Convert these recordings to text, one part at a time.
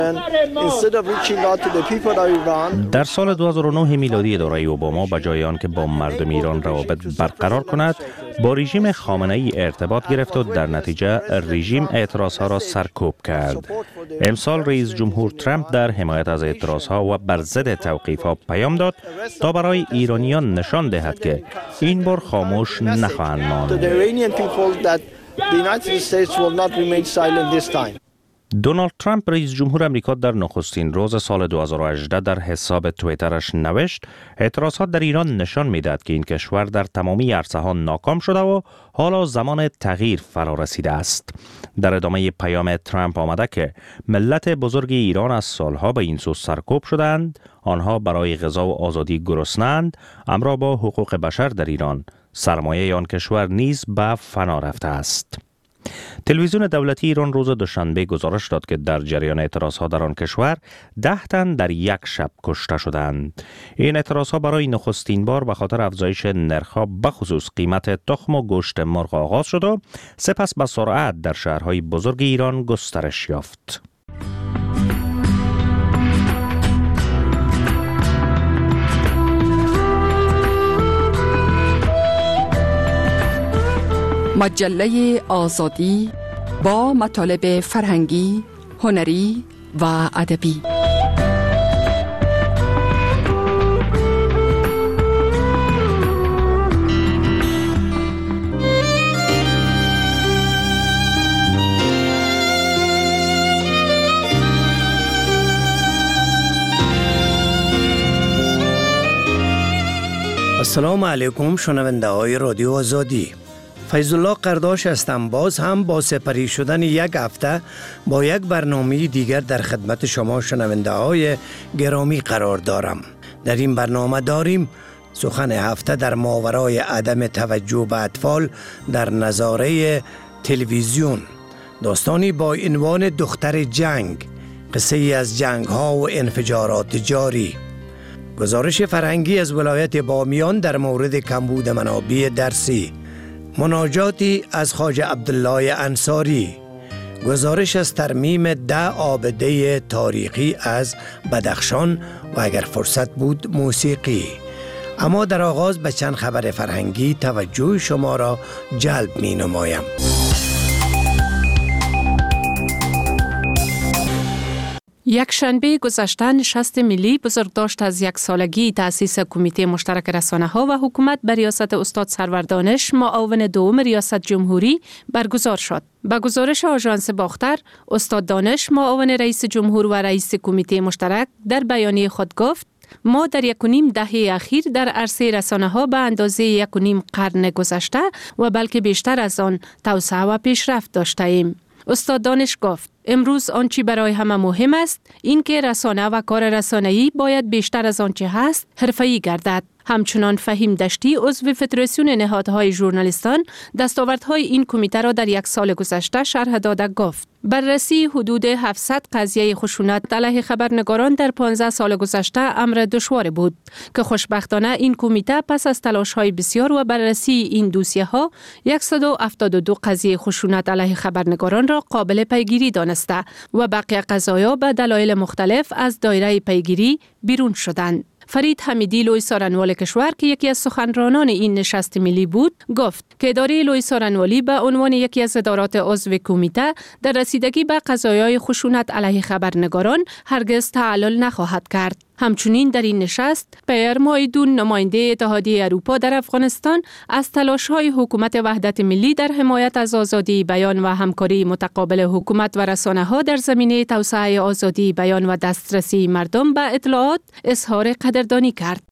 در سال 2009 میلادی اداره اوباما به جای آنکه با مردم ایران روابط برقرار کند، با رژیم خامنه‌ای ارتباط گرفت و در نتیجه رژیم اعتراضها را سرکوب کرد. امسال رئیس جمهور ترامپ در حمایت از اعتراضها و بر ضد توقیف‌ها پیام داد تا برای ایرانیان نشان دهد که این بار خاموش نخواهند ماند. دونالد ترامپ رئیس جمهور امریکا در نخستین روز سال 2018 در حساب توییترش نوشت اعتراضات در ایران نشان می‌دهد که این کشور در تمامی عرصه‌ها ناکام شده و حالا زمان تغییر فرا رسیده است. در ادامه پیام ترامپ آمده که ملت بزرگ ایران از سالها به این سو سرکوب شدند، آنها برای غذا و آزادی گرسنه‌اند، امر با حقوق بشر در ایران، سرمایه آن کشور نیز به فنا رفته است. تلویزیون دولتی ایران روز دوشنبه گزارش داد که در جریان اعتراضها در آن کشور 10 تن در یک شب کشته شدند. این اعتراضها برای نخستین بار به خاطر افزایش نرخ‌ها بخصوص قیمت تخم و گوشت مرغ آغاز شد و سپس به سرعت در شهرهای بزرگ ایران گسترش یافت. مجله آزادی با مطالب فرهنگی، هنری و ادبی. السلام علیکم شنونده های رادیو آزادی. فیض الله قرداش هستم. باز هم با سپری شدن یک هفته با یک برنامه دیگر در خدمت شما شنونده های گرامی قرار دارم. در این برنامه داریم سخن هفته در ماورای عدم توجه به اطفال در نظاره تلویزیون، داستانی با عنوان دختر جنگ، قصه ای از جنگ ها و انفجارات جاری، گزارش فرهنگی از ولایت بامیان در مورد کمبود منابع درسی، مناجاتی از خواجه عبدالله انصاری، گزارش از ترمیم 10 عابده تاریخی از بدخشان و اگر فرصت بود موسیقی. اما در آغاز به چند خبر فرهنگی توجه شما را جلب می نمایم. یک شنبه گذشته نشست ملی بزرگداشت از 1 سالگی تأسیس کمیته مشترک رسانه‌ها و حکومت به ریاست استاد سرور دانش معاون دوم ریاست جمهوری برگزار شد. با گزارش آژانس باختر، استاد دانش معاون رئیس جمهور و رئیس کمیته مشترک در بیانیه خود گفت: ما در 1.5 دهه اخیر در عرصه رسانه‌ها به اندازه 1.5 قرن گذشته و بلکه بیشتر از آن توسعه و پیشرفت داشته ایم. استاد دانش گفت: امروز آنچه برای همه مهم است این که رسانه و کار رسانه‌ای باید بیشتر از آنچه هست حرفه‌ای گردد. همچنان فهیم دشتی عضو فدراسیون نهادهای ژورنالیستان دستاوردهای این کمیته را در 1 سال گذشته شرح داده گفت: بررسی حدود 700 قضیه خشونت علیه خبرنگاران در 15 سال گذشته امر دشوار بود که خوشبختانه این کمیته پس از تلاش‌های بسیار و بررسی این دوسیه‌ها 172 قضیه خشونت علیه خبرنگاران را قابل پیگیری دانسته و بقیه قضایا به دلایل مختلف از دایره پیگیری بیرون شدند. فرید حمیدی لوی سارنوال کشور که یکی از سخنرانان این نشست ملی بود گفت که اداره لوی سارنوالی به عنوان یکی از ادارات عضو کمیته در رسیدگی به قضایای خشونت علیه خبرنگاران هرگز تعلل نخواهد کرد. همچنین در این نشست پیر مایدون نماینده اتحادیه اروپا در افغانستان از تلاش‌های حکومت وحدت ملی در حمایت از آزادی بیان و همکاری متقابل حکومت و رسانه‌ها در زمینه توسعه آزادی بیان و دسترسی مردم به اطلاعات اظهار قدردانی کرد.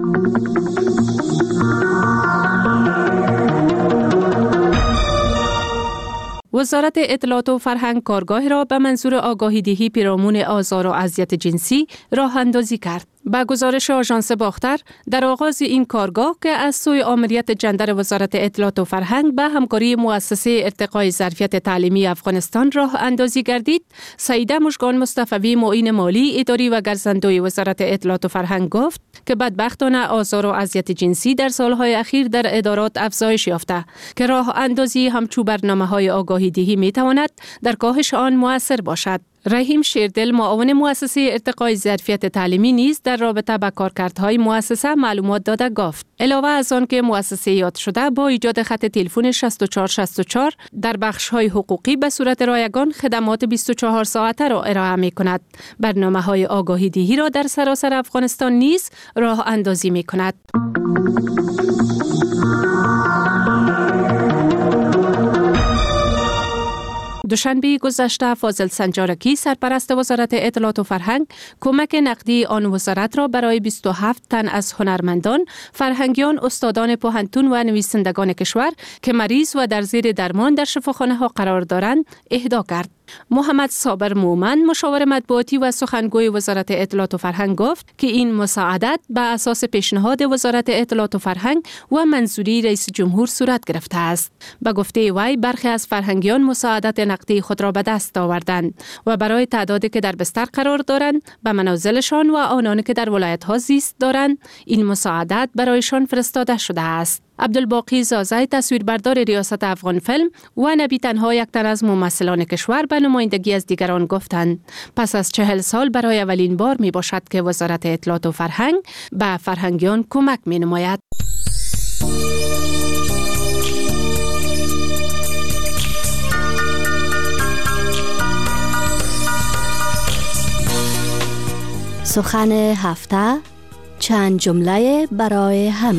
وزارت اطلاعات و فرهنگ کارگاه را به منظور آگاهی دهی پیرامون آزار و اذیت جنسی راه اندازی کرد. با گزارش آژانس باختر، در آغاز این کارگاه که از سوی آمریت جندر وزارت اطلاعات و فرهنگ به همکاری مؤسسه ارتقای ظرفیت تعلیمی افغانستان راه اندازی گردید، سعیده مژگان مصطفی معین مالی اداری و گرزندوی وزارت اطلاعات و فرهنگ گفت که بدبختانه آزار و اذیت جنسی در سالهای اخیر در ادارات افزایش یافته که راه اندازی همچون برنامه‌های آگاهی دهی می‌تواند در کاهش آن مؤثر باشد. رحیم شیردل معاون مؤسسه ارتقای ظرفیت تعلیمی نیز در رابطه با کارکردهای مؤسسه معلومات داده گفت. علاوه از آن که مؤسسه یاد شده با ایجاد خط تلفن 6464 در بخش‌های حقوقی به صورت رایگان خدمات 24 ساعته را ارائه می‌کند. برنامه‌های آگاهی دهی را در سراسر افغانستان نیز راه اندازی می‌کند. دوشنبه گذشته فاضل سنجارکی سرپرست وزارت اطلاعات و فرهنگ کمک نقدی آن وزارت را برای 27 تن از هنرمندان، فرهنگیان، استادان پوهنتون و نویسندگان کشور که مریض و در زیر درمان در شفاخانه‌ها قرار دارند اهدا کرد. محمد صابر مومن مشاور مطبوعاتی و سخنگوی وزارت اطلاعات و فرهنگ گفت که این مساعدت به اساس پیشنهاد وزارت اطلاعات و فرهنگ و منظوری رئیس جمهور صورت گرفته است. به گفته وی برخی از فرهنگیان مساعدت نقدی خود را به دست آوردند و برای تعدادی که در بستر قرار دارند به منازلشان و آنانی که در ولایت‌ها زیست دارند این مساعدت برایشان فرستاده شده است. عبدالباقی زازای تصویربردار ریاست افغان فیلم و نبی تنها یک تن از ممثلان کشور به نمایندگی از دیگران گفتند پس از 40 سال برای اولین بار می باشد که وزارت اطلاعات و فرهنگ به فرهنگیان کمک می نماید. سخن هفته، چند جمله برای همه.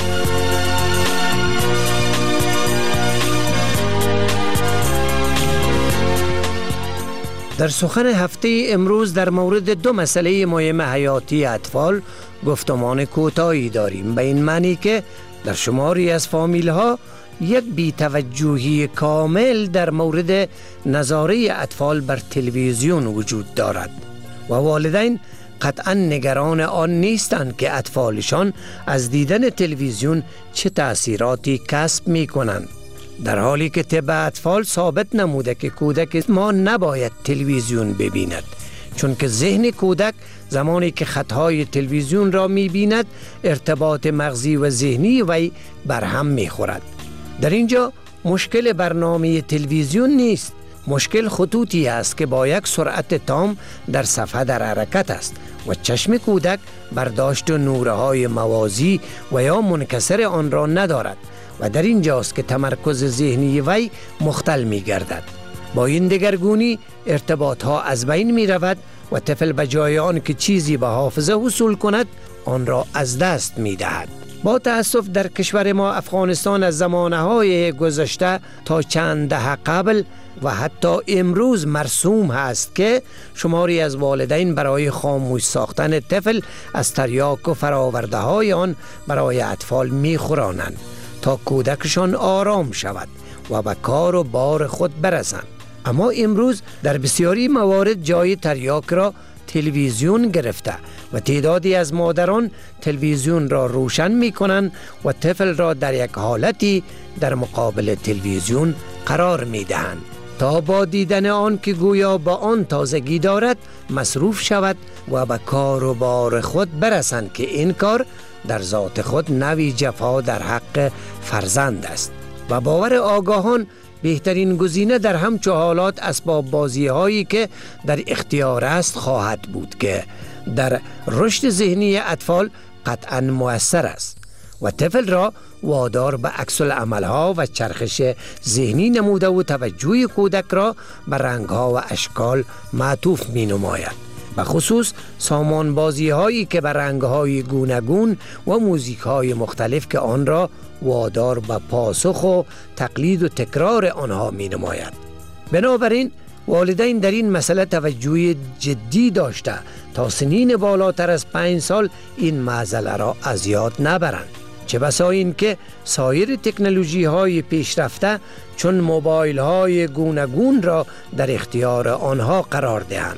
در سخن هفته امروز در مورد دو مسئله مهم حیاتی اطفال گفتمان کوتاهی داریم، به این معنی که در شماری از فامیل‌ها یک بی‌توجهی کامل در مورد نظاره اطفال بر تلویزیون وجود دارد و والدین قطعا نگران آن نیستند که اطفالشان از دیدن تلویزیون چه تأثیراتی کسب می کنند، در حالی که طب اطفال ثابت نموده که کودک ما نباید تلویزیون ببیند، چون که ذهن کودک زمانی که خطهای تلویزیون را می بیند ارتباط مغزی و ذهنی وی برهم می خورد. در اینجا مشکل برنامه تلویزیون نیست، مشکل خطوطی است که با یک سرعت تام در صفحه در حرکت است و چشم کودک برداشت نورهای موازی و یا منکسر آن را ندارد و در اینجاست که تمرکز ذهنی وی مختل می گردد. با این دگرگونی ارتباط ها از بین می رود و طفل به جای آن که چیزی به حافظه حصول کند آن را از دست می دهد. با تأسف در کشور ما افغانستان از زمانهای گذشته تا چند دهه قبل و حتی امروز مرسوم هست که شماری از والدین برای خاموش ساختن طفل از تریاک و فراورده های آن برای اطفال می خورانند تا کودکشان آرام شود و به کار و بار خود برسند. اما امروز در بسیاری موارد جای تریاک را تلویزیون گرفته و تعدادی از مادران تلویزیون را روشن می کنند و طفل را در یک حالتی در مقابل تلویزیون قرار می دهند تا با دیدن آن که گویا با آن تازگی دارد مصروف شود و به کار و بار خود برسند که این کار در ذات خود نوعی جفا در حق فرزند است و باور آگاهان بهترین گزینه در همچو حالات اسباب بازی هایی که در اختیار است خواهد بود که در رشد ذهنی اطفال قطعا مؤثر است و طفل را وادار به عکس العمل ها و چرخش ذهنی نموده و توجه کودک را به رنگ ها و اشکال معطوف می نماید، به خصوص سامان بازی هایی که به رنگ های گوناگون و موزیک های مختلف که آن را وادار به پاسخ و تقلید و تکرار آنها می نماید. بنابراین والدین در این مسئله توجه جدی داشته تا سنین بالاتر از 5 سال این معضله را از یاد نبرند، چه بسا این که سایر تکنولوژی های پیشرفته چون موبایل های گوناگون را در اختیار آنها قرار دهند.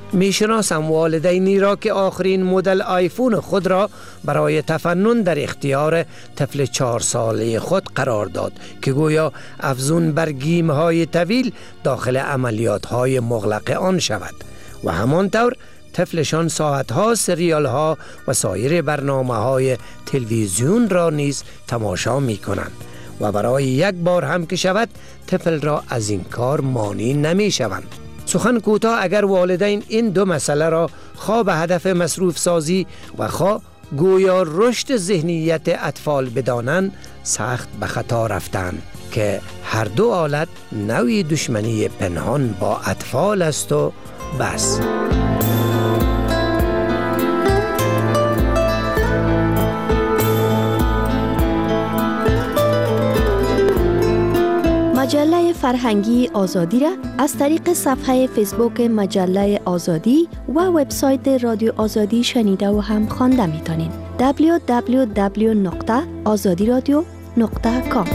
میشناسم والدینی را که آخرین مدل آیفون خود را برای تفنن در اختیار طفل 4 ساله خود قرار داد که گویا افزون بر گیم های طویل داخل عملیات های مغلق آن شود و همانطور طفلشان ساعت ها سریال ها و سایر برنامه های تلویزیون را نیز تماشا می کنند و برای یک بار هم که شود طفل را از این کار مانع نمی شوند. سخن کوتاه، اگر والدین این دو مسئله را خواه به هدف مصروف سازی و خواه گویا رشد ذهنیت اطفال بدانند، سخت به خطا رفتند که هر دو حالت نوعی دشمنی پنهان با اطفال است و بس. مجله فرهنگی آزادی را از طریق صفحه فیسبوک مجله آزادی و وبسایت رادیو آزادی شنیده و هم خوانده میتونین. www.azadiradio.com.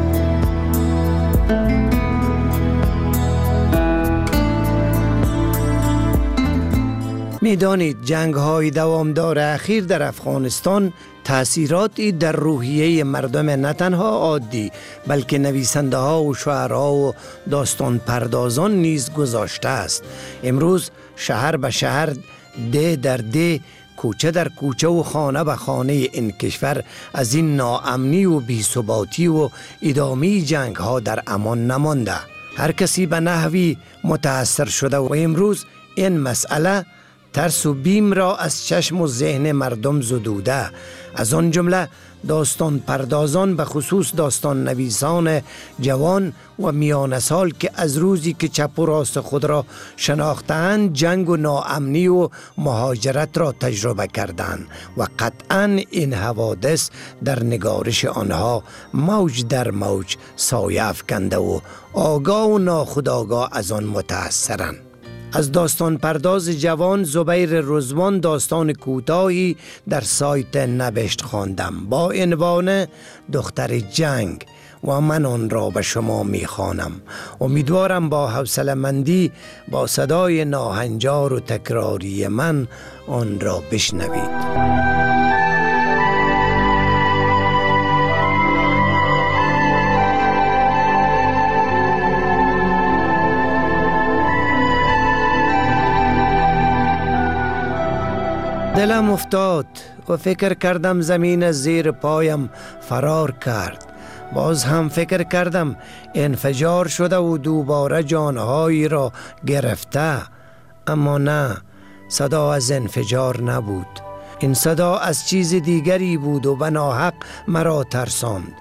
میدانید جنگ های دوامدار اخیر در افغانستان تأثیراتی در روحیه مردم نه تنها عادی بلکه نویسنده ها و شاعرها و داستان پردازان نیز گذاشته است. امروز شهر به شهر، ده در ده، کوچه در کوچه و خانه به خانه این کشور از این ناامنی و بی‌ثباتی و ادامه جنگ ها در امان نمانده. هر کسی به نحوی متاثر شده و امروز این مسئله ترس و بیم را از چشم و ذهن مردم زدوده. از آن جمله داستان پردازان، به خصوص داستان نویسان جوان و میان سال که از روزی که چپ و راست خود را شناختند جنگ و ناامنی و مهاجرت را تجربه کردند و قطعاً این حوادث در نگارش آنها موج در موج سایه افکنده و آگاه و ناخودآگاه از آن متأثرند. از داستان پرداز جوان زبیر رضوان داستان کوتاهی در سایت نبشت خواندم با عنوان دختر جنگ و من آن را به شما میخوانم. امیدوارم با حوصله‌مندی با صدای ناهنجار و تکراری من آن را بشنوید. دلم افتاد و فکر کردم زمین زیر پایم فرار کرد. باز هم فکر کردم انفجار شده و دوباره جانهایی را گرفته. اما نه، صدا از انفجار نبود. این صدا از چیز دیگری بود و به ناحق مرا ترساند.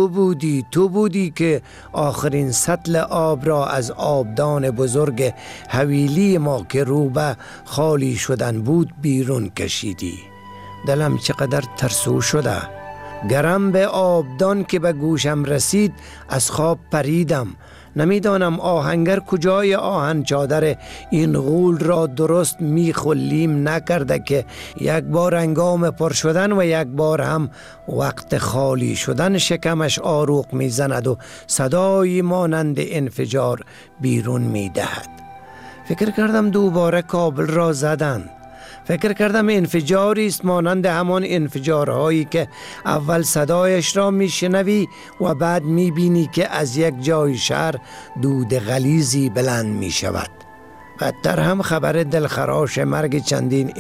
تو بودی که آخرین سطل آب را از آبدان بزرگ حویلی ما که رو به خالی شدن بود بیرون کشیدی. دلم چقدر ترسو شده. گرم به آبدان که به گوشم رسید از خواب پریدم. نمیدانم آهنگر کجای آهن چادر این غول را درست میخلیم نکرده که یک بار هنگام پر شدن و یک بار هم وقت خالی شدن شکمش آروق میزند و صدایی مانند انفجار بیرون میدهد. فکر کردم دوباره کابل را زدند. فکر کردم انفجاری است مانند همان انفجارهایی که اول صدایش را میشنوی و بعد میبینی که از یک جای شهر دود غلیظی بلند میشود. بدتر هم خبر دلخراش مرگ چندین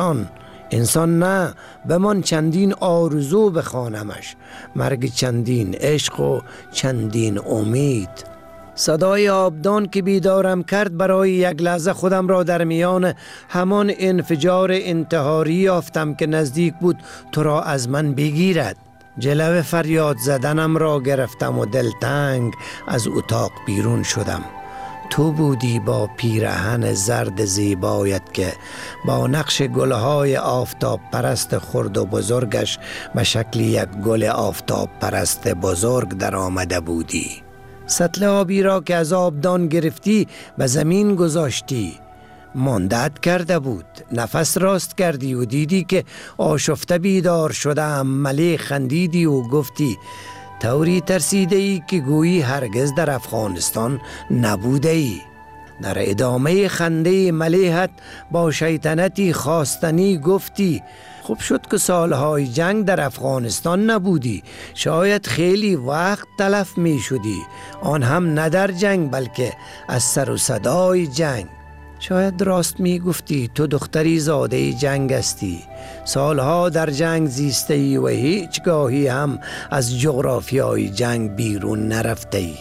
انسان نه، بمان چندین آرزو بخوانمش، مرگ چندین عشق و چندین امید. صدای آبدان که بیدارم کرد برای یک لحظه خودم را در میان همان انفجار انتحاری یافتم که نزدیک بود تو را از من بگیرد. جلو فریاد زدنم را گرفتم و دلتنگ از اتاق بیرون شدم. تو بودی با پیرهن زرد زیبایت که با نقش گلهای آفتاب پرست خرد و بزرگش به شکل یک گل آفتاب پرست بزرگ در آمده بودی. سطل آبی را که از آبدان گرفتی به زمین گذاشتی. ماندت کرده بود. نفس راست کردی و دیدی که آشفته بیدار شدم. ملی خندیدی و گفتی طوری ترسیده ای که گویی هرگز در افغانستان نبوده ای. در ادامه خنده ملیحت با شیطنتی خواستنی گفتی خوب شد که سالهای جنگ در افغانستان نبودی، شاید خیلی وقت تلف می شدی، آن هم نه در جنگ بلکه از سر و صدای جنگ. شاید راست می گفتی، تو دختری زاده جنگ هستی، سالها در جنگ زیسته ای و هیچ گاهی هم از جغرافیای جنگ بیرون نرفته ای.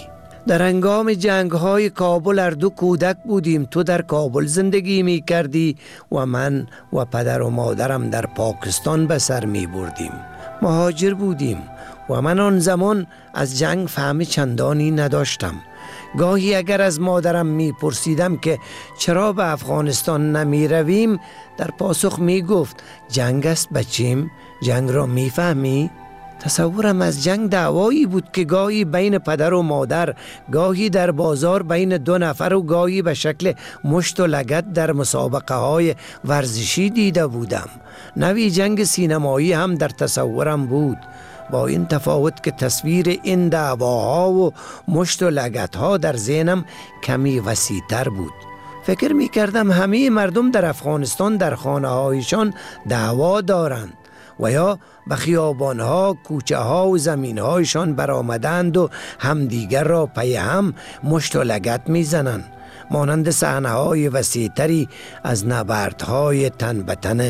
در هنگام جنگ های کابل هر دو کودک بودیم. تو در کابل زندگی می کردی و من و پدر و مادرم در پاکستان به سر می بردیم. مهاجر بودیم و من آن زمان از جنگ فهم چندانی نداشتم. گاهی اگر از مادرم می پرسیدم که چرا به افغانستان نمی رویم، در پاسخ می گفت جنگ است بچیم، جنگ را می فهمی؟ تصورم از جنگ دعوایی بود که گاهی بین پدر و مادر، گاهی در بازار بین دو نفر و گاهی به شکل مشت و لگد در مسابقه های ورزشی دیده بودم. نوی جنگ سینمایی هم در تصورم بود، با این تفاوت که تصویر این دعواها و مشت و لگدها در ذهنم کمی وسیع‌تر بود. فکر می کردم همه مردم در افغانستان در خانه هایشان دعوا دارند و یا به خیابانها، کوچه ها و زمین هایشان برآمدند و همدیگر را پی هم مشت و لگد می زنند، مانند صحنه های وسیع‌تری از نبردهای تن به تن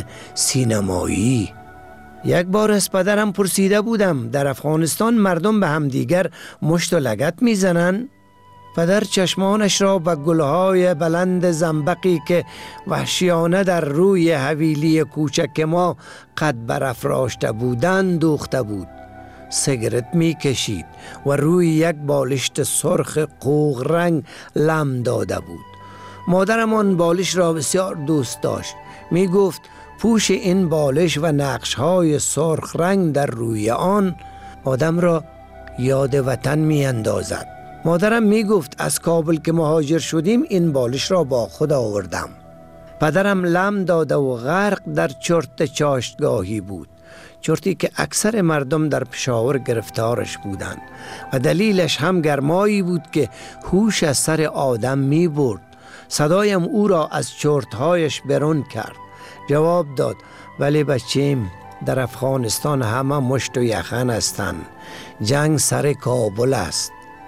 سینمایی. یک بار از پدرم پرسیده بودم در افغانستان مردم به همدیگر مشت و لگد می زنند؟ پدر چشمانش را به گلهای بلند زنبقی که وحشیانه در روی حویلی کوچک ما قد برافراشته بودند دوخته بود. سیگرت می کشید و روی یک بالشت سرخ قوق رنگ لم داده بود. مادرم آن بالش را بسیار دوست داشت. می گفت پوش این بالش و نقش‌های سرخ رنگ در روی آن آدم را یاد وطن می اندازد. مادرم می گفت از کابل که مهاجر شدیم این بالش را با خود آوردم. پدرم لم داده و غرق در چرت چاشتگاهی بود، چرتی که اکثر مردم در پشاور گرفتارش بودند و دلیلش هم گرمایی بود که هوش از سر آدم می برد. صدایم او را از چرتهایش برون کرد. جواب داد ولی بچیم، در افغانستان همه مشت و یخن هستند. جنگ سر کابل است.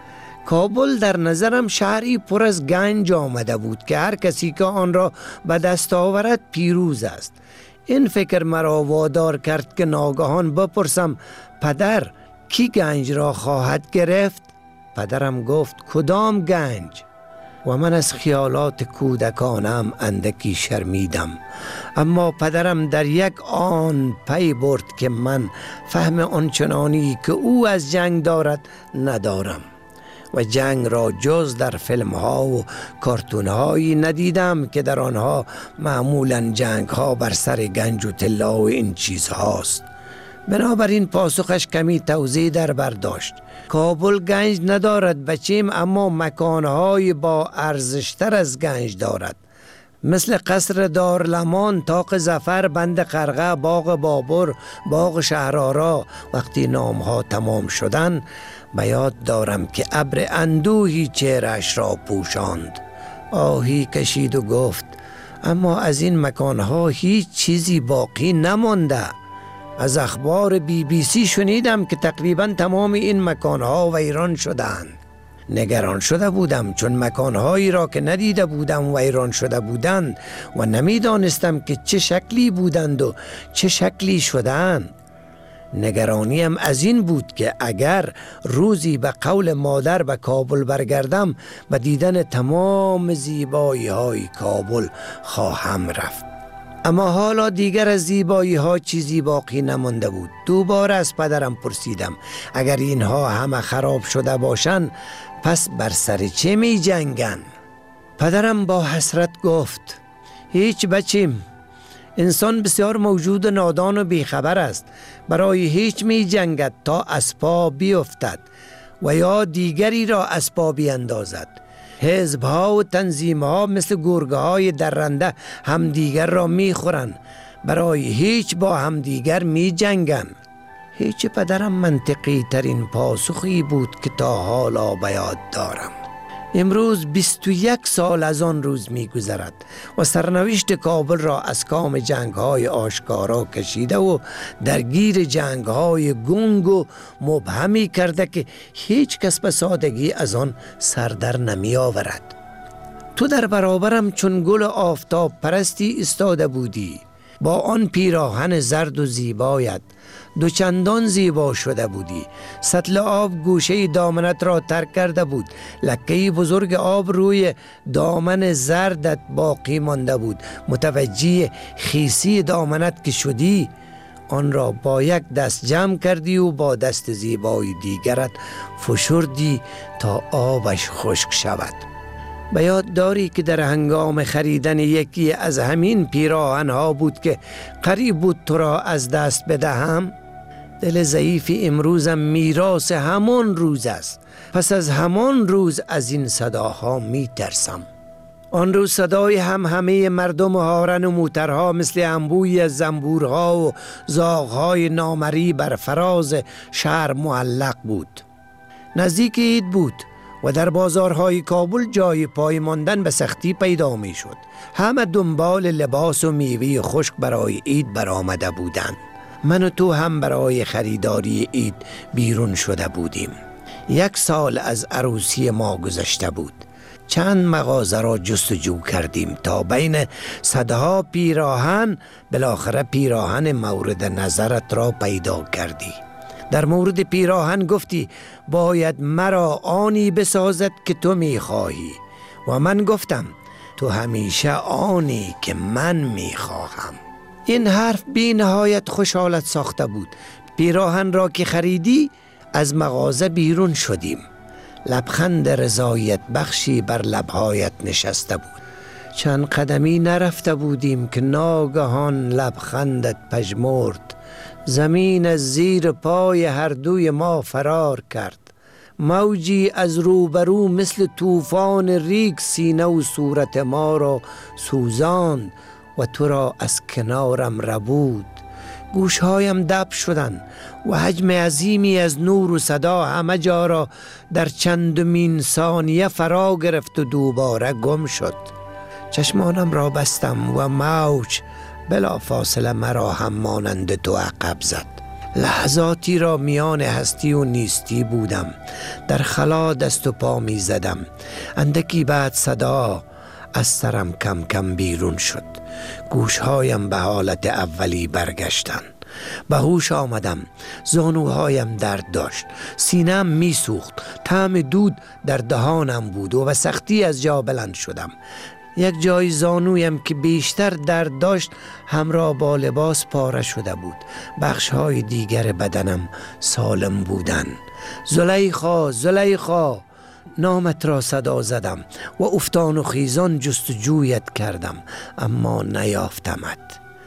کابل در نظرم شهری پر از گنج آمده بود که هر کسی که آن را به دست آورد پیروز است. این فکر مرا وادار کرد که ناگهان بپرسم پدر کی گنج را خواهد گرفت؟ پدرم گفت کدام گنج؟ و من از خیالات کودکانم اندکی شرمیدم. اما پدرم در یک آن پی برد که من فهم آنچنانی که او از جنگ دارد ندارم و جنگ را جز در فیلم ها و کارتون هایی ندیدم که در آنها معمولا جنگ ها بر سر گنج و طلا و این چیز هاست. بنابراین پاسخش کمی توضیح در برداشت. کابل گنج ندارد بچیم، اما مکانهای با ارزشتر از گنج دارد، مثل قصر دارلمان، طاق ظفر، بند قرقه، باغ بابر، باغ شهرآرا. وقتی نامها تمام شدن به یاد دارم که ابر اندوهی چهرش را پوشاند. آهی کشید و گفت اما از این مکانها هیچ چیزی باقی نمانده. از اخبار BBC شنیدم که تقریبا تمام این مکانها ویران شدند. نگران شده بودم چون مکانهایی را که ندیده بودم ویران شده بودند و نمیدانستم که چه شکلی بودند و چه شکلی شدند. نگرانیم از این بود که اگر روزی به قول مادر به کابل برگردم و دیدن تمام زیبایی های کابل خواهم رفت. اما حالا دیگر از زیبایی ها چیزی باقی نمانده بود. دوباره از پدرم پرسیدم اگر اینها همه خراب شده باشند پس بر سر چه می جنگن؟ پدرم با حسرت گفت هیچ بچیم، انسان بسیار موجود نادان و بیخبر است. برای هیچ می جنگد تا از پا بیفتد و یا دیگری را از پا بیندازد. حزب‌ها و تنظیم‌ها مثل گرگه‌های درنده همدیگر را می‌خورند. برای هیچ با همدیگر می‌جنگند. هیچ پدرم منطقی ترین پاسخی بود که تا حالا به یاد دارم. امروز 21 سال از آن روز می‌گذرد و سرنوشت کابل را از کام جنگ‌های آشکارا کشیده و درگیر جنگ‌های گنگ و مبهمی کرده که هیچ کس به سادگی از آن سر در نمی آورد. تو در برابرم چون گل آفتاب پرستی ایستاده بودی. با آن پیراهن زرد و زیبایت دوچندان زیبا شده بودی. سطل آب گوشه دامنت را ترک کرده بود. لکه بزرگ آب روی دامن زردت باقی مانده بود. متوجه خیسی دامنت که شدی، آن را با یک دست جمع کردی و با دست زیبای دیگرت فشردی تا آبش خشک شود. به یاد داری که در هنگام خریدن یکی از همین پیراهن‌ها بود که قریب بود تو را از دست بدهم؟ دل ضعیف امروزم میراث همان روز است. پس از همان روز از این صداها می ترسم. آن روز صدای همه مردم هارن و موترها مثل انبوی زنبورها و زاغهای نامری بر فراز شهر معلق بود. نزدیک عید بود و در بازارهای کابل جای پای ماندن به سختی پیدا می شد. همه دنبال لباس و میوه خشک برای عید برآمده بودند. من و تو هم برای خریداری عید بیرون شده بودیم. 1 سال از عروسی ما گذشته بود. چند مغازه را جستجو کردیم تا بین صدها پیراهن بالاخره پیراهن مورد نظرت را پیدا کردی. در مورد پیراهن گفتی باید مرا آنی بسازد که تو میخواهی و من گفتم تو همیشه آنی که من میخواهم. این حرف بی نهایت خوشحالت ساخته بود. پیراهن را که خریدی از مغازه بیرون شدیم. لبخند رضایت بخشی بر لبهایت نشسته بود. چند قدمی نرفته بودیم که ناگهان لبخندت پژمرد. زمین از زیر پای هر دوی ما فرار کرد. موجی از روبرو مثل طوفان ریگ سینه و صورت ما را سوزاند و تو را از کنارم ربود. گوشهایم دب شدن و حجم عظیمی از نور و صدا همه جا را در چندمین ثانیه فرا گرفت و دوباره گم شد. چشمانم را بستم و موج بلا فاصله مرا هم مانند تو عقب زد. لحظاتی را میان هستی و نیستی بودم. در خلا دست و پا می زدم. اندکی بعد صدا از سرم کم کم بیرون شد. گوشهایم به حالت اولی برگشتن. به هوش آمدم. زانوهایم درد داشت. سینم می سوخت. طعم دود در دهانم بود و به سختی از جا بلند شدم. یک جای زانویم که بیشتر درد داشت همراه با لباس پاره شده بود. بخشهای دیگر بدنم سالم بودن. زلیخا، زلیخا، نامت را صدا زدم و افتان و خیزان جستجویت کردم اما نیافتمت.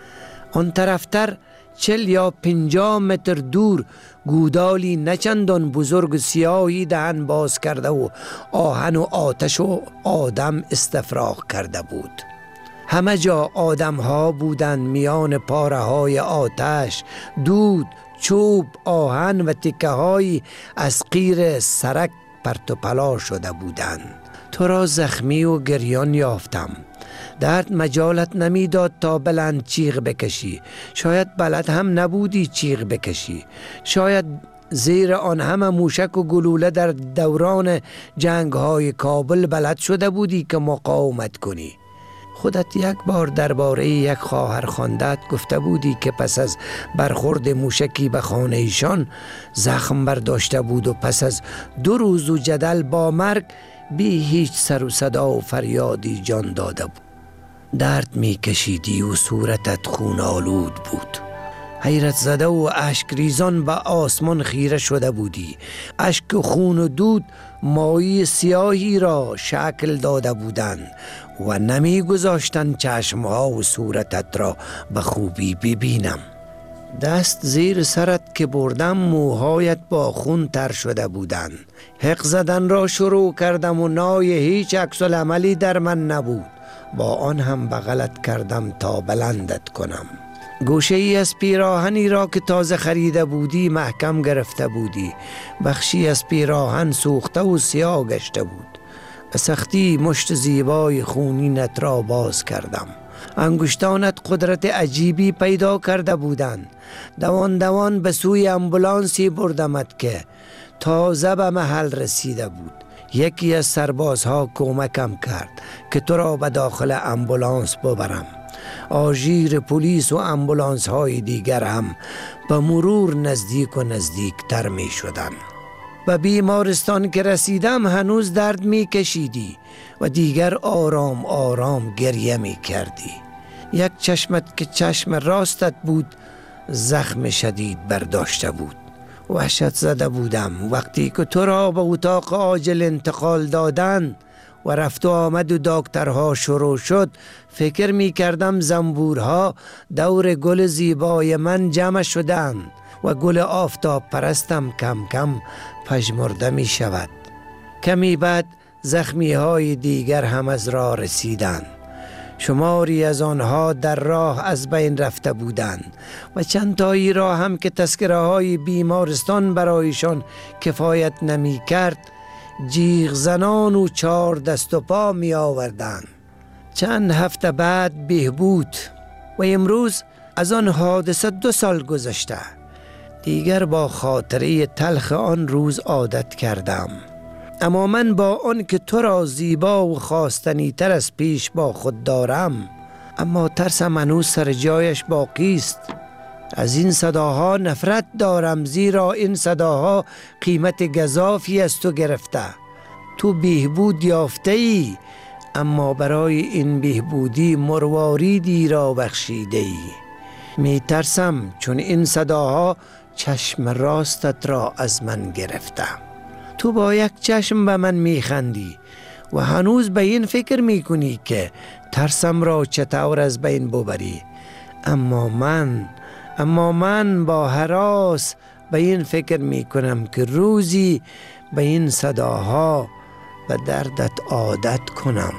آن طرفتر 40 یا 50 متر دور گودالی نچندان بزرگ سیاهی دهن باز کرده و آهن و آتش و آدم استفراغ کرده بود. همه جا آدم ها بودند. میان پاره های آتش، دود، چوب، آهن و تکه های از قیر سرک پرت و پلا شده بودند. تو را زخمی و گریان یافتم. درد مجالت نمیداد تا بلند چیغ بکشی. شاید بلد هم نبودی چیغ بکشی. شاید زیر آن همه موشک و گلوله در دوران جنگ های کابل بلد شده بودی که مقاومت کنی. خودت یک بار درباره یک خواهر خواندت گفته بودی که پس از برخورد موشکی به خانه ایشان زخم برداشته بود و پس از 2 روز و جدل با مرگ بی هیچ سر و صدا و فریادی جان داده بود. درد می کشیدی و صورتت خون آلود بود. حیرت زده و اشک ریزان به آسمان خیره شده بودی. اشک و خون و دود مایی سیاهی را شکل داده بودند و نمی گذاشتن چشمها و صورتت را به خوبی ببینم. دست زیر سرت که بردم موهایت با خون تر شده بودند. حق زدن را شروع کردم و نای هیچ عکس العملی در من نبود. با آن هم بغلت کردم تا بلندت کنم. گوشه ای از پیراهنی را که تازه خریده بودی محکم گرفته بودی. بخشی از پیراهن سوخته و سیاه گشته بود. به سختی مشت زیبای خونینت را باز کردم. انگشتانت قدرت عجیبی پیدا کرده بودند. دوان دوان به سوی امبولانسی بردمت که تازه به محل رسیده بود. یکی از سربازها کمکم کرد که تو را به داخل امبولانس ببرم. آژیر پلیس و امبولانس های دیگر هم به مرور نزدیک و نزدیکتر می شدن. به بیمارستان که رسیدم هنوز درد می کشیدی و دیگر آرام آرام گریه می کردی. یک چشمت که چشم راستت بود زخم شدید برداشته بود. وحشت زده بودم وقتی که تو را به اتاق عاجل انتقال دادن و رفت و آمد و دکترها شروع شد. فکر می کردم زنبورها دور گل زیبای من جمع شدن و گل آفتاب پرستم کم کم پژمرده می شود. کمی بعد زخمی های دیگر هم از راه رسیدند. شماری از آنها در راه از بین رفته بودند و چند تایی را هم که تذکره های بیمارستان برایشان کفایت نمی کرد جیغ زنان و 4 دست و پا می آوردند. چند هفته بعد بهبود و امروز از آن حادثه 2 سال گذشته. دیگر با خاطره تلخ آن روز عادت کردم. اما من با آن که تو را زیبا و خواستنی تر از پیش با خود دارم، اما ترسم هنوز سر جایش باقی است. از این صداها نفرت دارم، زیرا این صداها قیمت گزافی از تو گرفته. تو بهبود یافته ای، اما برای این بهبودی مرواریدی را بخشیده ای. می ترسم چون این صداها چشم راستت را از من گرفته. تو با یک چشم به من می خندی و هنوز به این فکر می کنی که ترسم را چطور از بین ببری. اما من با هراس به این فکر می کنم که روزی به این صداها به دردت عادت کنم.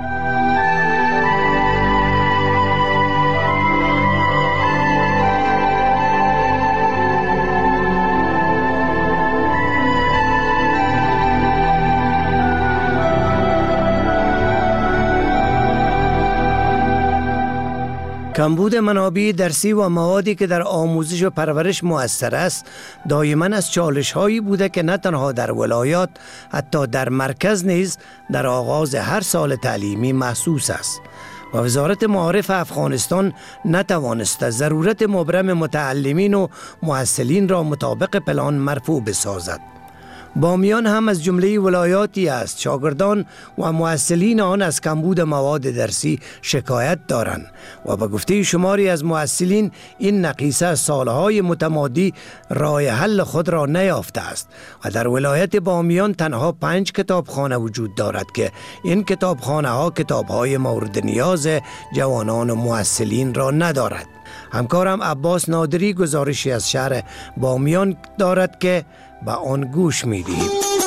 کمبود منابع درسی و موادی که در آموزش و پرورش مؤثر است دائما از چالش هایی بوده که نه تنها در ولایات حتی در مرکز نیز در آغاز هر سال تعلیمی محسوس است و وزارت معارف افغانستان نتوانسته ضرورت مبرم متعلمین و محصلین را مطابق پلان مرفوع بسازد. بامیان هم از جمله ولایاتی است شاگردان و محصلین آن از کمبود مواد درسی شکایت دارند و به گفته شماری از محصلین این نقیصه از سالهای متمادی راه حل خود را نیافته است و در ولایت بامیان تنها 5 کتابخانه وجود دارد که این کتابخانه ها کتابهای مورد نیاز جوانان و محصلین را ندارد. همکارم عباس نادری گزارشی از شهر بامیان دارد که به آن گوش می‌دهیم.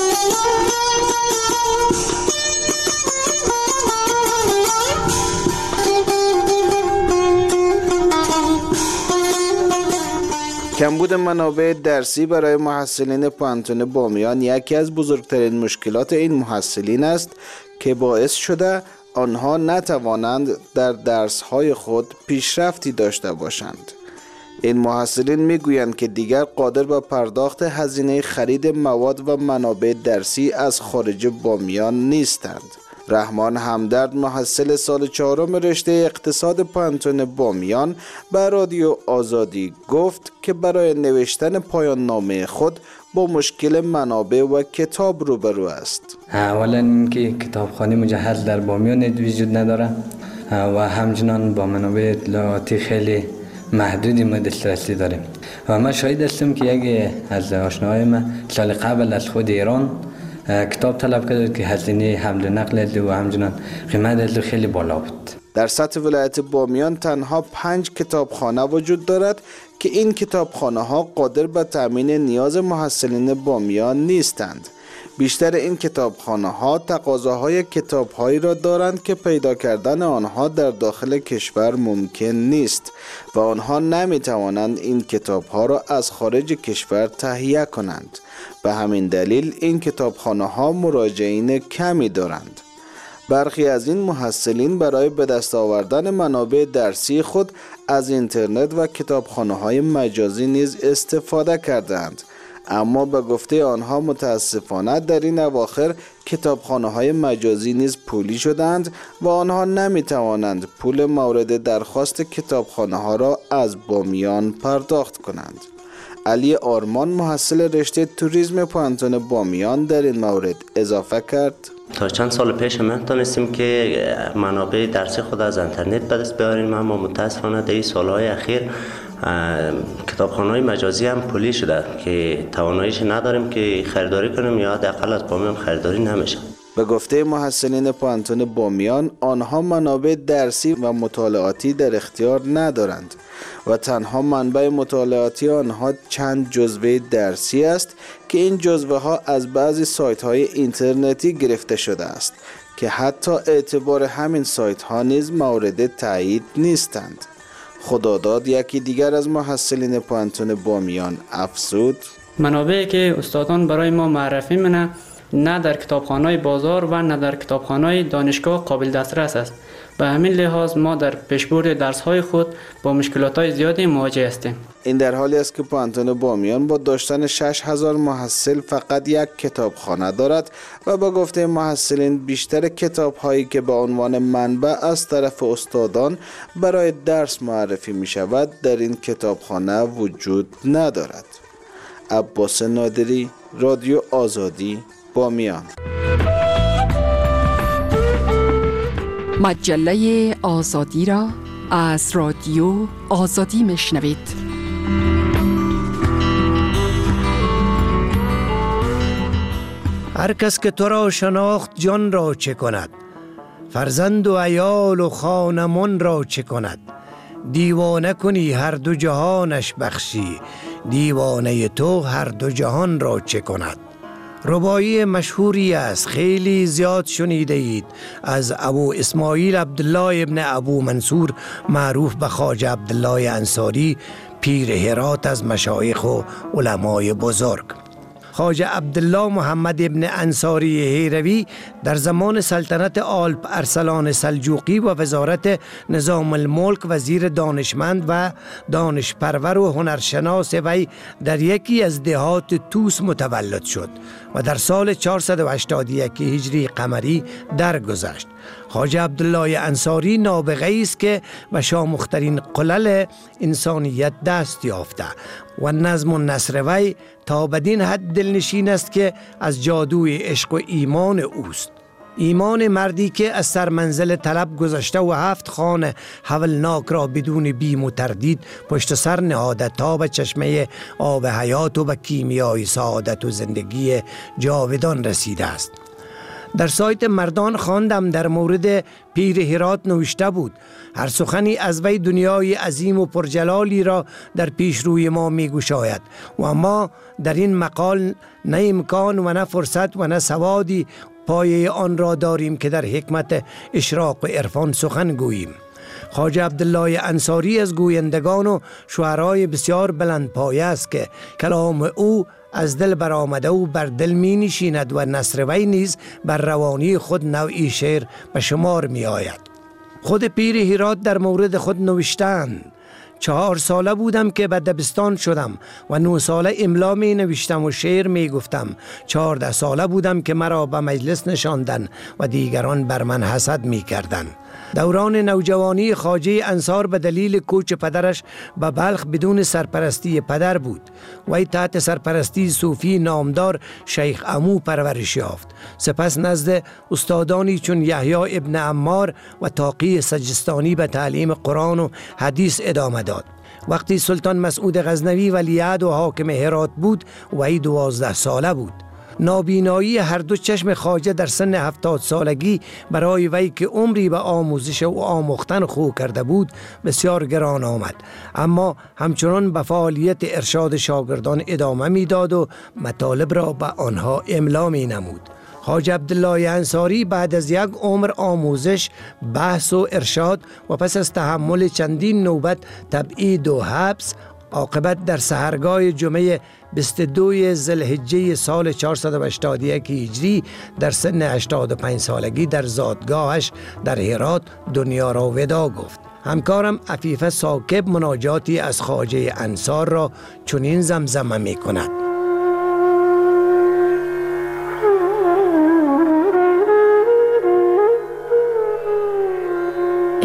کمبود منابع درسی برای محصلین پانتون بامیان یکی از بزرگترین مشکلات این محصلین است که باعث شده آنها نتوانند در درس‌های خود پیشرفتی داشته باشند. این محصلین میگویند که دیگر قادر به پرداخت هزینه خرید مواد و منابع درسی از خارج بامیان نیستند. رحمان همدرد محصل سال 4 رشته اقتصاد پانتون بامیان به رادیو آزادی گفت که برای نوشتن پایان نامه خود با مشکل منابع و کتاب روبرو است. اولا اینکه کتابخانه مجهز در بامیان وجود نداره و همچنان با منابع اطلاعاتی خیلی محدودی ما دسترسی داریم و من شاهد هستم که یکی از آشناهای من سال قبل از خود ایران کتاب طلب کرد که هزینه حمل و نقل و همچنان قیمت خیلی بالا بود. در سطح ولایت بامیان تنها 5 کتابخانه وجود دارد که این کتابخانه ها قادر به تامین نیاز محصلین بامیان نیستند. بیشتر این کتابخانه ها تقاضاهای کتابهایی را دارند که پیدا کردن آنها در داخل کشور ممکن نیست و آنها نمی توانند این کتابها را از خارج کشور تهیه کنند. به همین دلیل این کتابخانه ها مراجعین کمی دارند. برخی از این محصلین برای به دست آوردن منابع درسی خود از اینترنت و کتابخانه های مجازی نیز استفاده کردند. اما به گفته آنها متاسفانه در این اواخر کتابخانه‌های مجازی نیز پولی شدند و آنها نمی‌توانند پول مورد درخواست کتابخانه‌ها را از بامیان پرداخت کنند. علی آرمان محصل رشته توریسم پانتون بامیان در این مورد اضافه کرد: تا چند سال پیش ما تونستیم که منابع درسی خود از اینترنت به دست بیاریم، اما متاسفانه در این سالهای اخیر کتابخانه‌های مجازی هم پولی شده که تواناییش نداریم که خریداری کنیم یا حداقل از بامیان خریداری نمیشه. به گفته محصلین پانتون بامیان، آنها منابع درسی و مطالعاتی در اختیار ندارند و تنها منبع مطالعاتی آنها چند جزوه درسی است که این جزوه ها از بعضی سایت های اینترنتی گرفته شده است که حتی اعتبار همین سایت ها نیز مورد تایید نیستند. خداداد یکی دیگر از محصلین پانتون بامیان افزود: منابعی که استادان برای ما معرفی منه نه در کتابخانه‌های بازار و نه در کتابخانه‌های دانشگاه قابل دسترس است. به همین لحاظ ما در پیشبرد درس‌های خود با مشکلات‌های زیادی مواجه هستیم. این در حالی است که پانتون بامیان با داشتن 6000 محصل فقط یک کتابخانه دارد و با گفته محصلین بیشتر کتاب‌هایی که به عنوان منبع از طرف استادان برای درس معرفی می‌شود در این کتابخانه وجود ندارد. عباس نادری، رادیو آزادی، بامیان. مجله آزادی را از رادیو آزادی میشنوید. هر کس که تو را شناخت جان را چه کند، فرزند و عیال و خانمان را چه کند. دیوانه کنی هر دو جهانش بخشی، دیوانه تو هر دو جهان را چه کند. ربایی مشهوری است، خیلی زیاد شنیده اید، از ابو اسماعیل عبدالله ابن ابو منصور معروف به خواجه عبدالله انصاری، پیر هرات از مشایخ و علمای بزرگ. خواجه عبدالله محمد ابن انصاری هیروی در زمان سلطنت آلپ ارسلان سلجوقی و وزارت نظام الملک وزیر دانشمند و دانشپرور و هنرشناس وی در یکی از دهات توس متولد شد و در سال 481 هجری قمری درگذشت. خواجه عبدالله انصاری نابغه‌ای است که به شامخترین قلل انسانیت دست یافته و نظم و نثر وی تا بدین حد دلنشین است که از جادوی عشق و ایمان اوست. ایمان مردی که از سرمنزل طلب گذشته و 7 خانه حولناک را بدون بیم و تردید پشت سر نهاده تا به چشمه آب حیات و به کیمیای سعادت و زندگی جاودان رسیده است. در سایت مردان خواندم در مورد پیر هرات نوشته بود: هر سخنی از وی دنیای عظیم و پرجلالی را در پیش روی ما می گشاید و ما در این مقال نه امکان و نه فرصت و نه سوادی پایه آن را داریم که در حکمت اشراق و عرفان سخن گوییم. خواجه عبدالله انصاری از گویندگان و شعرای بسیار بلند پایه است که کلام او از دل برآمده و بر دل می نشیند و نثر وی نیز بر روانی خود نوعی شعر به شمار می آید. خود پیر هرات در مورد خود نوشتند: 4 ساله بودم که به دبستان شدم و 9 ساله املا می نوشتم و شعر می گفتم. 14 ساله بودم که مرا به مجلس نشاندن و دیگران بر من حسد می کردن. دوران نوجوانی خواجه انصار به دلیل کوچ پدرش به بلخ بدون سرپرستی پدر بود. وی تحت سرپرستی صوفی نامدار شیخ عمو پرورش یافت. سپس نزد استادانی چون یحیی ابن عمار و تاقی سجستانی به تعلیم قرآن و حدیث ادامه داد. وقتی سلطان مسعود غزنوی ولیعهد و حاکم هرات بود، وی 12 ساله بود. نابینایی هر دو چشم خواجه در سن 70 سالگی برای وی که عمری به آموزش و آموختن خو کرده بود بسیار گران آمد، اما همچنان به فعالیت ارشاد شاگردان ادامه میداد و مطالب را به آنها املا می نمود. خواجه عبدالله انصاری بعد از یک عمر آموزش، بحث و ارشاد و پس از تحمل چندین نوبت تبعید و حبس، عاقبت در سحرگاه جمعه 22 ذوالحجه سال 481 هجری در سن 85 سالگی در زادگاهش در هرات دنیا را وداع گفت. همکارم عفیفه ساکب مناجاتی از خواجه انصار را چنین زمزمه می کند: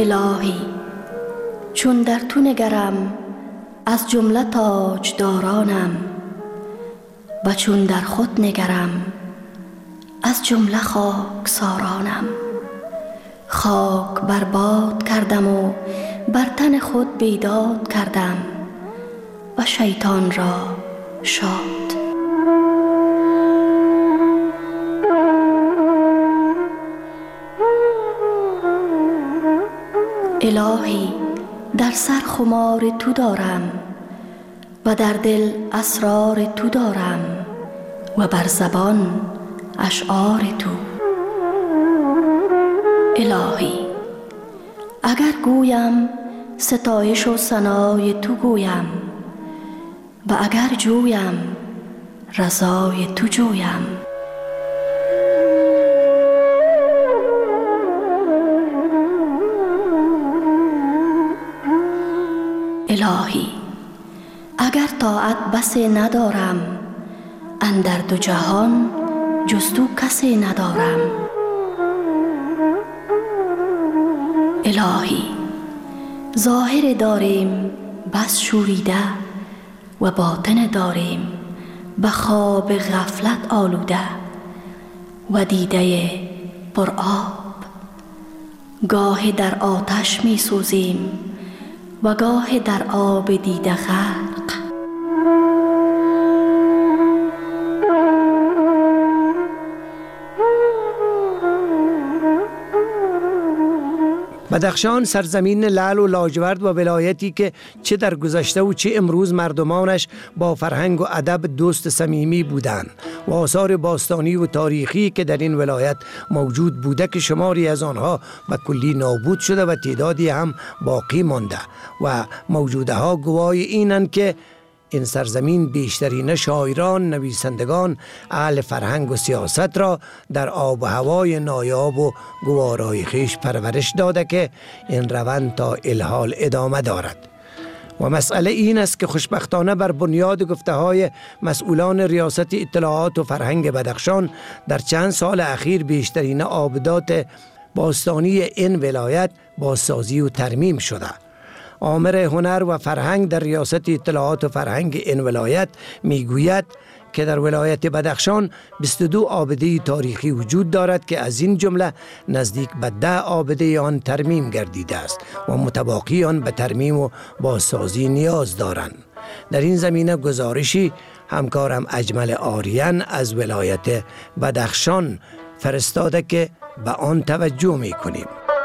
الهی چون در تو نگرم از جمله تاجدارانم و چون در خود نگرم از جمله خاکسارانم. خاک برباد کردم و بر تن خود بیداد کردم و شیطان را شاد. الهی در سر خمار تو دارم و در دل اسرار تو دارم و بر زبان اشعار تو. الهی اگر گویم ستایش و ثنای تو گویم و اگر جویم رضای تو جویم. الهی اگر طاعت بسی ندارم اندر دو جهان جز تو کسی ندارم. الهی ظاهر داریم بس شوریده و باطن داریم به خواب غفلت آلوده و دیده پر آب. گاه در آتش می سوزیم و گاه در آب دیده غرق. بدخشان سرزمین لعل و لاجورد و ولایتی که چه در گذشته و چه امروز مردمانش با فرهنگ و ادب دوست صمیمی بودند و آثار باستانی و تاریخی که در این ولایت موجود بوده که شماری از آنها به کلی نابود شده و تعدادی هم باقی مانده و موجوده ها گواه اینند که این سرزمین بیشترین شاعران، نویسندگان، اهل فرهنگ و سیاست را در آب و هوای نایاب و گوارای خویش پرورش داده که این روند تا الحال ادامه دارد. و مسئله این است که خوشبختانه بر بنیاد گفته‌های مسئولان ریاست اطلاعات و فرهنگ بدخشان در چند سال اخیر بیشترین آبدات باستانی این ولایت بازسازی و ترمیم شده. آمر هنر و فرهنگ در ریاست اطلاعات و فرهنگ این ولایت میگوید که در ولایت بدخشان 22 آبده تاریخی وجود دارد که از این جمله نزدیک به 10 آبده آن ترمیم گردیده است و متباقی آن به ترمیم و بازسازی نیاز دارند. در این زمینه گزارشی همکارم اجمل آریان از ولایت بدخشان فرستاده که به آن توجه میکنیم.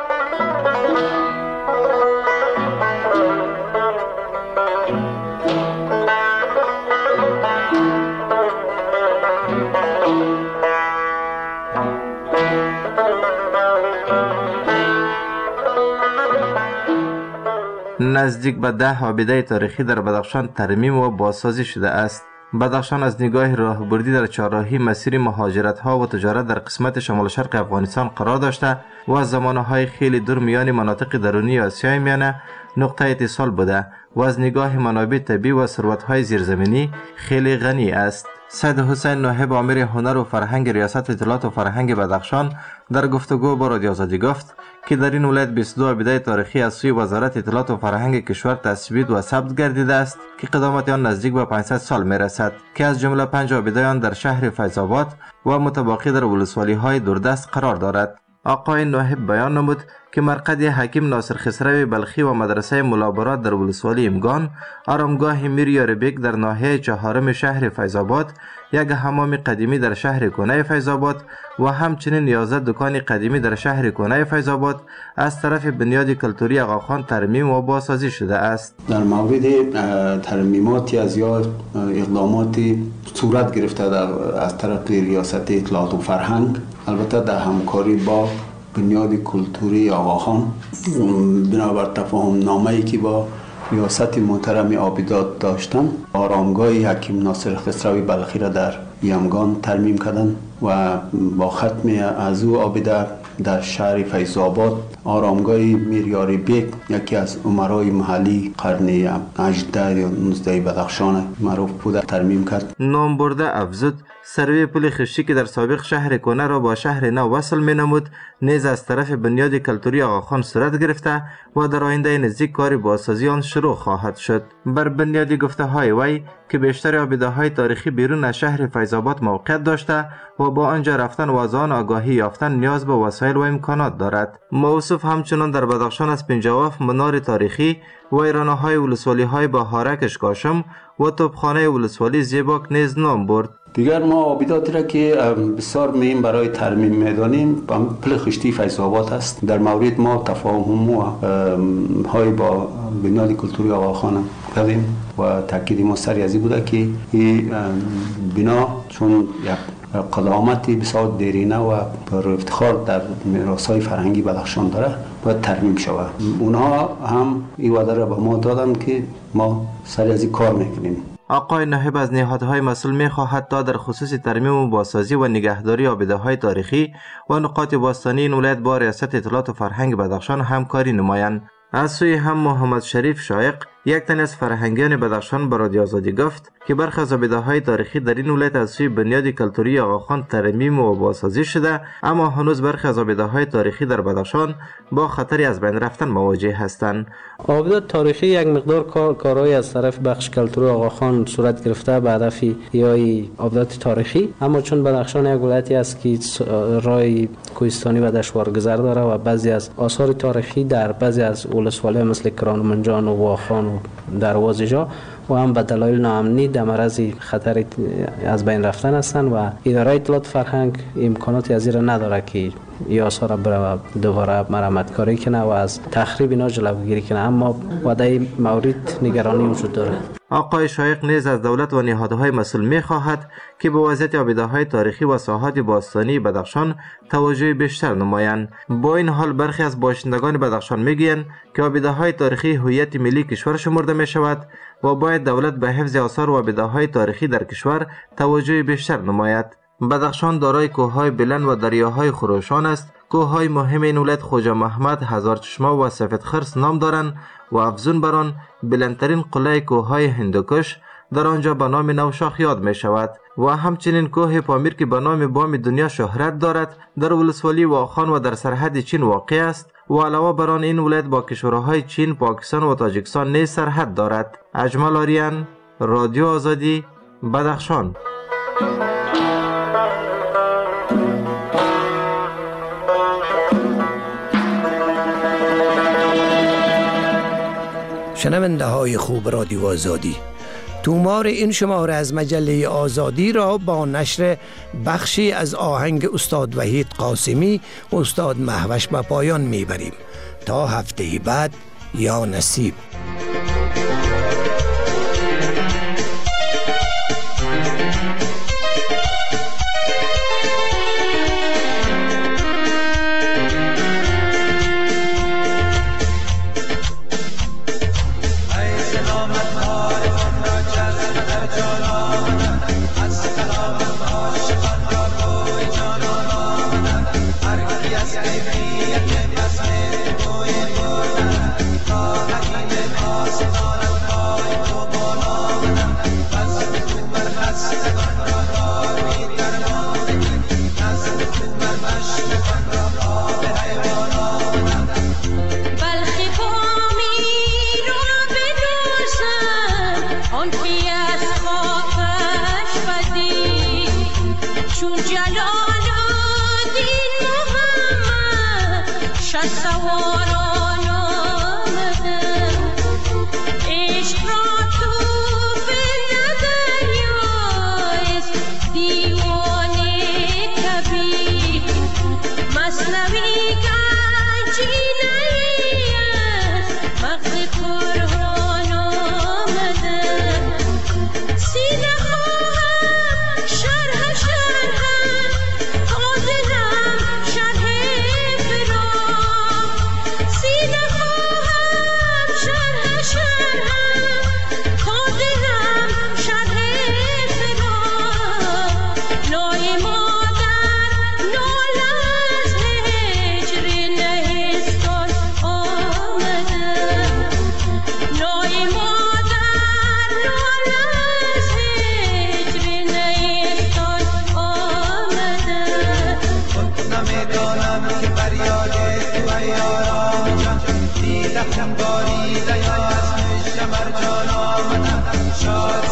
نزدیک به 10 آبده تاریخی در بدخشان ترمیم و بازسازی شده است. بدخشان از نگاه راهبردی در چهارراهی مسیر مهاجرت ها و تجارت در قسمت شمال شرق افغانستان قرار داشته و از زمانه های خیلی دور میان مناطق درونی آسیای میانه نقطه اتصال بوده و از نگاه منابع طبیعی و ثروت های زیرزمینی خیلی غنی است. سید حسین ناهب آمر هنر و فرهنگ ریاست اطلاعات و فرهنگ بدخشان در گفتگو با رادیو آزادی گفت که در این ولایت 22 آبده تاریخی از سوی وزارت اطلاعات و فرهنگ کشور تثبیت و ثبت گردیده است که قدامت آن نزدیک به 500 سال میرسد که از جمله 5 آبده آن در شهر فیض آباد و متباقی در ولسوالی های دوردست قرار دارد. آقای ناهب بیان نمود که مرقد حکیم ناصر خسروی بلخی و مدرسه ملابرات در ولسوالی امگان، آرامگاه میر یاربیک در ناحیه چهارم شهر فیض آباد، یک حمام قدیمی در شهر کنه فیض آباد و همچنین 11 دکان قدیمی در شهر کنه فیض آباد از طرف بنیاد کلتوری آقاخان ترمیم و بازسازی شده است. در مورد ترمیماتی از یا اقداماتی صورت گرفته از طرف ریاست اطلاعات و فرهنگ، البته در همکاری با بنیاد کلتوری آقاخان بنابر تفاهم نامه‌ای که با ریاست محترم آبدات داشتن، آرامگاه حکیم ناصر خسروی بلخی را در یمگان ترمیم کردن و با ختم از او آبده در شهر فیض آباد آرامگاه میریاری بیگ، یکی از امرای محلی قرن 18 یا 19 بدخشان معروف بوده، ترمیم کرد. نام برده افزود سروی پل خشتی که در سابق شهر کنه را با شهر نو وصل می نمود نیز از طرف بنیاد کلتوری آقاخان صورت گرفته و در آینده نزدیک کار بازسازی آن شروع خواهد شد. بر بنیاد گفته های وی که بیشتر آبیده های تاریخی بیرون از شهر فیض‌آباد موقعیت داشته و با آنجا رفتن و از آن آگاهی یافتن نیاز به وسایل و امکانات دارد. موصوف همچنان در بدخشان از 57 منار تاریخی و ویرانه‌های ولسوالی های با هارکش کاشم و توپخانه ولسوالی زیباک نیز نام برد. دیگر ما آبیداتی را که بسیار مهم برای ترمیم می‌دانیم پل خشتی فیض‌آباد است. در مورد ما تفاهم های با بنیاد کلتوری آقاخان کردیم و تاکید ما سری ازی بوده که این بنا چون یک قدامتی بسیار دیرینه و پر افتخار در میراث‌های فرهنگی بدخشان داره باید ترمیم شود. اونها هم این وعده را به ما دادن که ما سری ازی کار میکنیم. آقای ناهب از نهادهای مسئول می‌خواهد تا در خصوص ترمیم و بازسازی و نگهداری آبیده‌های تاریخی و نقاط باستانی این ولایت با ریاست اطلاعات و فرهنگ بدخشان همکاری نمایند. از سوی هم محمد شریف شایق یک تن از فرهنگیان بدخشان به رادیو آزادی گفت که برخی از آبیده‌های تاریخی در این ولایت از سوی بنیاد کلتوری آقاخان ترمیم و بازسازی شده، اما هنوز برخی از آبیده‌های تاریخی در بدخشان با خطری از بین رفتن مواجه هستند. آبیدات تاریخی یک مقدار کارهای از طرف بخش کلتوری آقاخان صورت گرفته به هدف احیای آبیدات تاریخی، اما چون بدخشان یک ولایتی است که راه کوهستانی و دشوارگذر داره و بعضی از آثار تاریخی در بعضی از ولسوالی مثل کرانمنجان و واخان و دروازجا و هم به دلایل ناامنی در معرض خطر از بین رفتن هستند و اداره اطلاعات فرهنگ امکاناتی از این نداره که این آثار را بره دوباره مرمت کاری کنه و از تخریب اینا جلوگیری کنه، اما وعده مورد نگرانی وجود داره. آقای شایق نیز از دولت و نهادهای مسئول می‌خواهد که به وضعیت آبیده‌های تاریخی و ساحات باستانی بدخشان توجه بیشتر نمایند. با این حال برخی از باشندگان بدخشان می‌گویند که آبیده‌های تاریخی هویت ملی کشور شمرده می‌شود و باید دولت به حفظ آثار و آبیده‌های تاریخی در کشور توجه بیشتر نماید. بدخشان دارای کوه‌های بلند و دریاهای خروشان است. کوه‌های مهم این ولایت خوجا محمد، هزار چشمه و سفید خرس نام دارند و افزون بر آن بلندترین قلعه کوه‌های هندوکش در آنجا به نام نوشاخ یاد می شود و همچنین کوه پامیر که به نام بام دنیا شهرت دارد در ولسوالی واخان و در سرحد چین واقع است و علاوه بر آن این ولایت با کشورهای چین، پاکستان و تاجیکستان نیز سرحد دارد. اجمل آریان، رادیو آزادی، بدخشان. شنونده های خوب رادیو آزادی، تومار این شماره از مجله آزادی را با نشر بخشی از آهنگ استاد وحید قاسمی و استاد مهوش به پایان میبریم. تا هفته بعد، یا نصیب. شاد